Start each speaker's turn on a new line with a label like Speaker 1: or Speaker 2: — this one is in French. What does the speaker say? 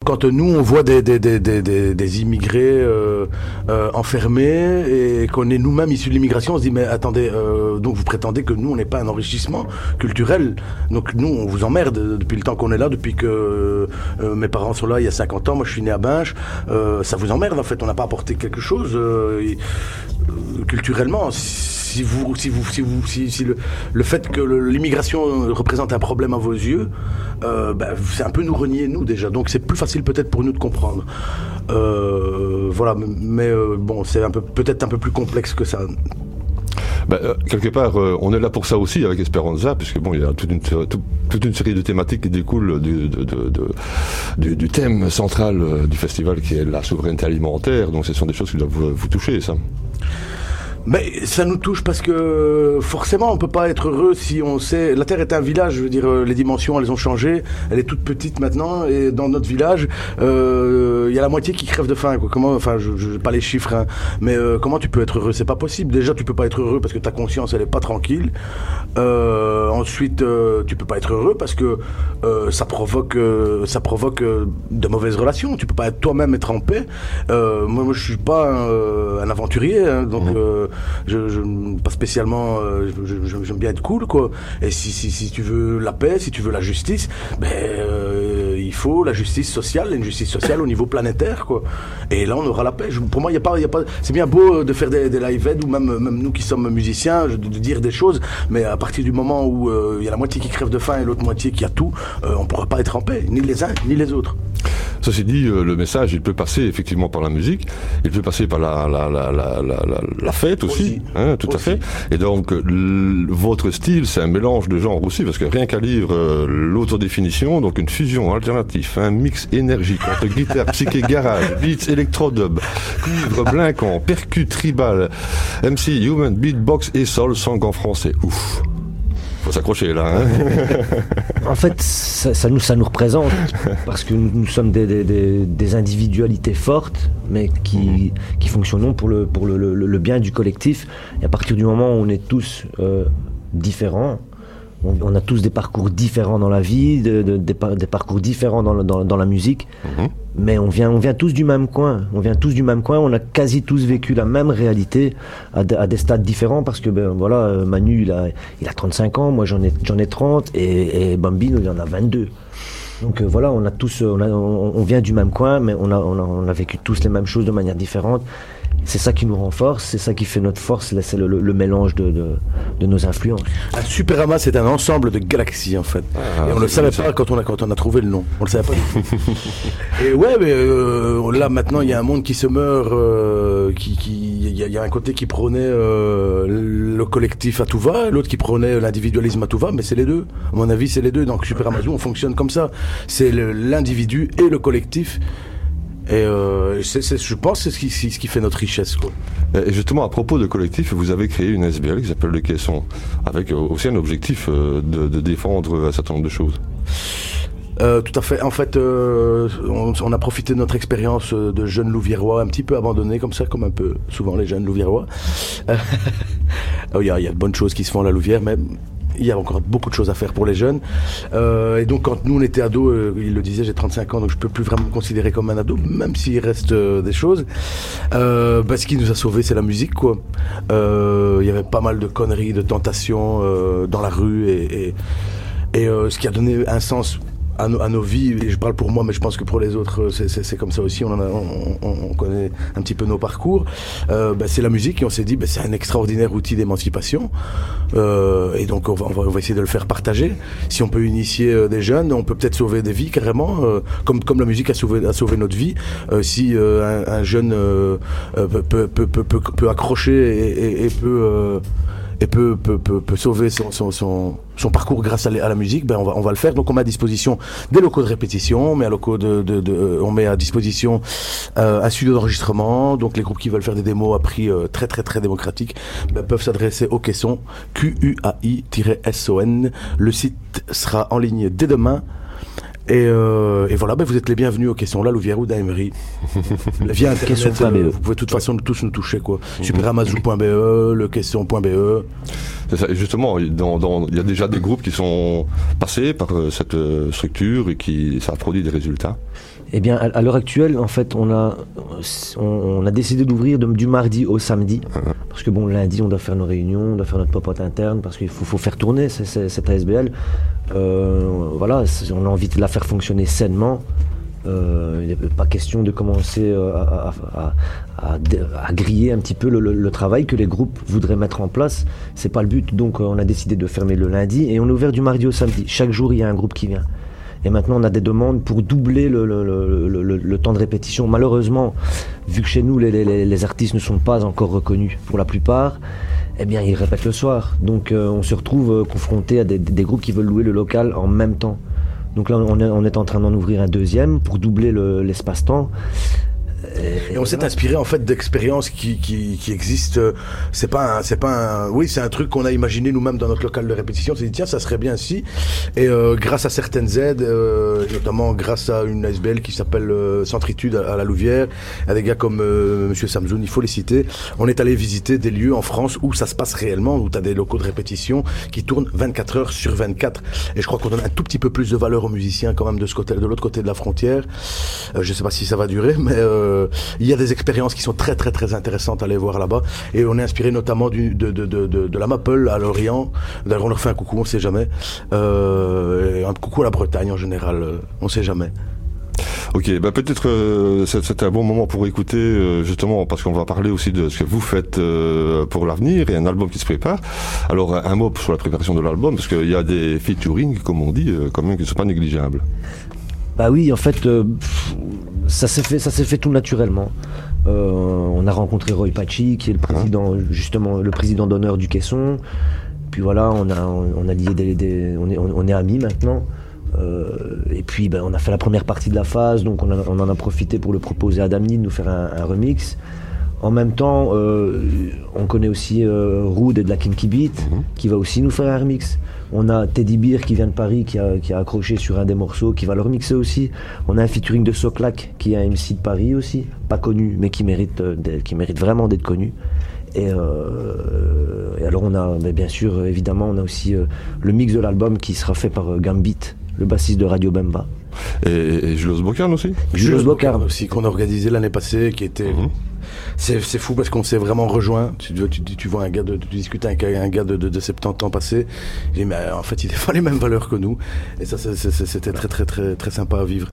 Speaker 1: quand nous on voit des immigrés enfermés et qu'on est nous-mêmes issus de l'immigration, on se dit mais attendez, donc vous prétendez que nous on n'est pas un enrichissement culturel, donc nous on vous emmerde depuis le temps qu'on est là, depuis que mes parents sont là il y a 50 ans, moi je suis né à Binche, ça vous emmerde en fait, on n'a pas apporté quelque chose culturellement. Si le fait que l'immigration représente un problème à vos yeux, c'est un peu nous renier nous déjà, donc c'est plus facile peut-être pour nous de comprendre. Voilà, mais bon, c'est peut-être un peu plus complexe que ça.
Speaker 2: Quelque part, on est là pour ça aussi avec Esperanza, puisque bon, il y a toute une série de thématiques qui découlent du thème central du festival qui est la souveraineté alimentaire. Donc, ce sont des choses qui doivent vous toucher, ça.
Speaker 1: Mais ça nous touche parce que forcément on peut pas être heureux si on sait. La Terre est un village, je veux dire, les dimensions elles ont changé, elle est toute petite maintenant et dans notre village il y a la moitié qui crève de faim, quoi. Comment, enfin je pas les chiffres, hein, mais comment tu peux être heureux? C'est pas possible. Déjà tu peux pas être heureux parce que ta conscience elle est pas tranquille. Ensuite tu peux pas être heureux parce que ça provoque de mauvaises relations. Tu peux pas être toi-même être en paix. Moi je suis pas un aventurier, hein, donc pas spécialement, j'aime bien être cool, quoi. Et si tu veux la paix, si tu veux la justice, il faut la justice sociale, une justice sociale au niveau planétaire, quoi. Et là, on aura la paix. Pour moi, il y a pas. C'est bien beau de faire des live aids ou même nous qui sommes musiciens, de dire des choses, mais à partir du moment où il y a la moitié qui crève de faim et l'autre moitié qui a tout, on pourra pas être en paix, ni les uns ni les autres.
Speaker 2: Ceci dit, le message, il peut passer effectivement par la musique, il peut passer par la fête aussi, hein, tout à fait. Et donc, votre style, c'est un mélange de genres aussi, parce que rien qu'à lire l'autodéfinition, donc une fusion alternative, un mix énergique entre guitare, psyché, garage, beats, électrodub, cuivre, blinquant, percu, tribal, MC, human, beatbox et soul, song en français. Ouf. Faut s'accrocher là, hein.
Speaker 3: En fait, ça nous représente parce que nous sommes des individualités fortes, mais qui fonctionnons pour le bien du collectif. Et à partir du moment où on est tous différents, on a tous des parcours différents dans la vie, des parcours différents dans la musique, mais on vient tous du même coin. On a quasi tous vécu la même réalité à des stades différents, parce que Manu il a 35 ans, moi j'en ai 30 et Bambino il en a 22. Donc on a tous, on vient du même coin, mais on a vécu tous les mêmes choses de manière différente. C'est ça qui nous renforce, c'est ça qui fait notre force, c'est le mélange de nos influences.
Speaker 1: Un Superama, c'est un ensemble de galaxies en fait. Et on ne le savait pas quand on a trouvé le nom. On le savait pas. Et ouais, mais là maintenant il y a un monde qui se meurt, il y a un côté qui prônait le collectif à tout va, l'autre qui prônait l'individualisme à tout va, mais c'est les deux. À mon avis, c'est les deux. Donc Super Amazon, on fonctionne comme ça. C'est l'individu et le collectif. Et je pense que c'est ce qui fait notre richesse, quoi.
Speaker 2: Et justement, à propos de collectif, vous avez créé une SBL qui s'appelle Le Caisson, avec aussi un objectif de défendre un certain nombre de choses.
Speaker 1: Tout à fait. En fait, on a profité de notre expérience de jeunes Louviérois, un petit peu abandonnés comme ça, comme un peu souvent les jeunes Louviérois. Il y a de bonnes choses qui se font à la Louvière, mais il y a encore beaucoup de choses à faire pour les jeunes. Et donc, quand nous, on était ados, il le disait, j'ai 35 ans, donc je peux plus vraiment me considérer comme un ado, même s'il reste des choses. Ce qui nous a sauvés, c'est la musique, quoi. Il y avait pas mal de conneries, de tentations dans la rue, et ce qui a donné un sens à nos vies, et je parle pour moi, mais je pense que pour les autres, c'est comme ça aussi. On connaît un petit peu nos parcours. C'est la musique, et on s'est dit, c'est un extraordinaire outil d'émancipation. Et donc, on va essayer de le faire partager. Si on peut initier des jeunes, on peut peut-être sauver des vies carrément, comme la musique a sauvé notre vie. Si un jeune peut accrocher et peut sauver son parcours grâce à la musique, on va le faire. Donc on met à disposition des locaux de répétition, on met à disposition un studio d'enregistrement. Donc les groupes qui veulent faire des démos à prix très très très démocratique peuvent s'adresser au Caisson, QUAI-SON. Le site sera en ligne dès demain. Et voilà, vous êtes les bienvenus aux Caissons, là, Louvière ou d'Aemery. Via Internet, vous pouvez de toute façon tous nous toucher, quoi. Superamazou.be, lecaisson.be.
Speaker 2: C'est ça, et justement, il y a déjà des groupes qui sont passés par cette structure et ça a produit des résultats.
Speaker 3: Eh bien, à l'heure actuelle, en fait, on a décidé d'ouvrir du mardi au samedi. Parce que bon, lundi, on doit faire nos réunions, on doit faire notre popote interne, parce qu'il faut faire tourner cette ASBL. Voilà, on a envie de la faire fonctionner sainement. Il n'est pas question de commencer à griller un petit peu le travail que les groupes voudraient mettre en place. C'est pas le but. Donc, on a décidé de fermer le lundi et on est ouvert du mardi au samedi. Chaque jour, il y a un groupe qui vient. Et maintenant, on a des demandes pour doubler le temps de répétition. Malheureusement, vu que chez nous, les artistes ne sont pas encore reconnus pour la plupart, eh bien, ils répètent le soir. Donc, on se retrouve confronté à des groupes qui veulent louer le local en même temps. Donc là, on est en train d'en ouvrir un deuxième pour doubler l'espace-temps.
Speaker 1: Et on s'est inspiré en fait d'expériences qui existent. C'est un truc qu'on a imaginé nous-mêmes dans notre local de répétition. On s'est dit tiens, ça serait bien ici. Et grâce à certaines aides, notamment grâce à une ASBL qui s'appelle Centritude à la Louvière, à des gars comme Monsieur Samzoun, il faut les citer. On est allé visiter des lieux en France où ça se passe réellement, où tu as des locaux de répétition qui tournent 24 heures sur 24. Et je crois qu'on donne un tout petit peu plus de valeur aux musiciens quand même de l'autre côté de la frontière. Je sais pas si ça va durer, mais il y a des expériences qui sont très très très intéressantes à aller voir là-bas, et on est inspiré notamment de la Maple à Lorient. D'ailleurs, on leur fait un coucou, on sait jamais. Un coucou à la Bretagne en général, on sait jamais.
Speaker 2: Ok, bah peut-être c'est un bon moment pour écouter justement, parce qu'on va parler aussi de ce que vous faites pour l'avenir et un album qui se prépare. Alors un mot sur la préparation de l'album, parce qu'il y a des featuring, comme on dit, quand même, qui ne sont pas négligeables.
Speaker 3: Bah oui, en fait, ça s'est fait tout naturellement. On a rencontré Roy Pachi, qui est le président, justement, le président d'honneur du Caisson. Puis voilà, on a lié on est amis maintenant. Et puis on a fait la première partie de la phase, donc on en a profité pour le proposer à Damni de nous faire un remix. En même temps, on connaît aussi Rude et de la Kinky Beat, qui va aussi nous faire un remix. On a Teddy Beer qui vient de Paris, qui a accroché sur un des morceaux, qui va le remixer aussi. On a un featuring de Soclac, qui est un MC de Paris aussi, pas connu, mais qui mérite vraiment d'être connu. Et alors on a, bien sûr, évidemment, on a aussi le mix de l'album qui sera fait par Gambit, le bassiste de Radio Bemba.
Speaker 2: Et Julos Bocarn aussi.
Speaker 1: Julos Bocarn aussi, qu'on a organisé l'année passée, qui était... C'est fou parce qu'on s'est vraiment rejoint. Tu vois tu discutes avec un gars de 70 ans passé. J'ai dit, mais en fait, il a pas les mêmes valeurs que nous. Et ça, c'était très, très, très, très sympa à vivre.